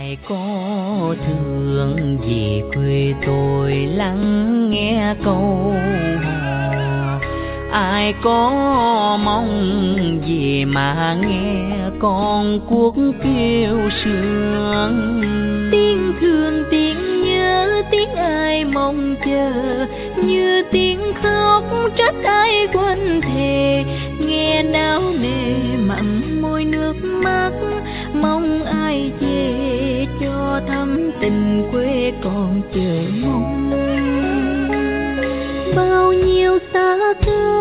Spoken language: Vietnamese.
ai có thương về quê tôi lắng nghe câu hò, ai có mong về mà nghe con cuốc kêu sương. Tiếng thương tiếng nhớ tiếng ai mong chờ, như tiếng khóc trách ai quên thề. Nghe náo nề mặn môi nước mắt, mong ai về cho thắm tình quê còn chờ mong. Bao nhiêu xa cơ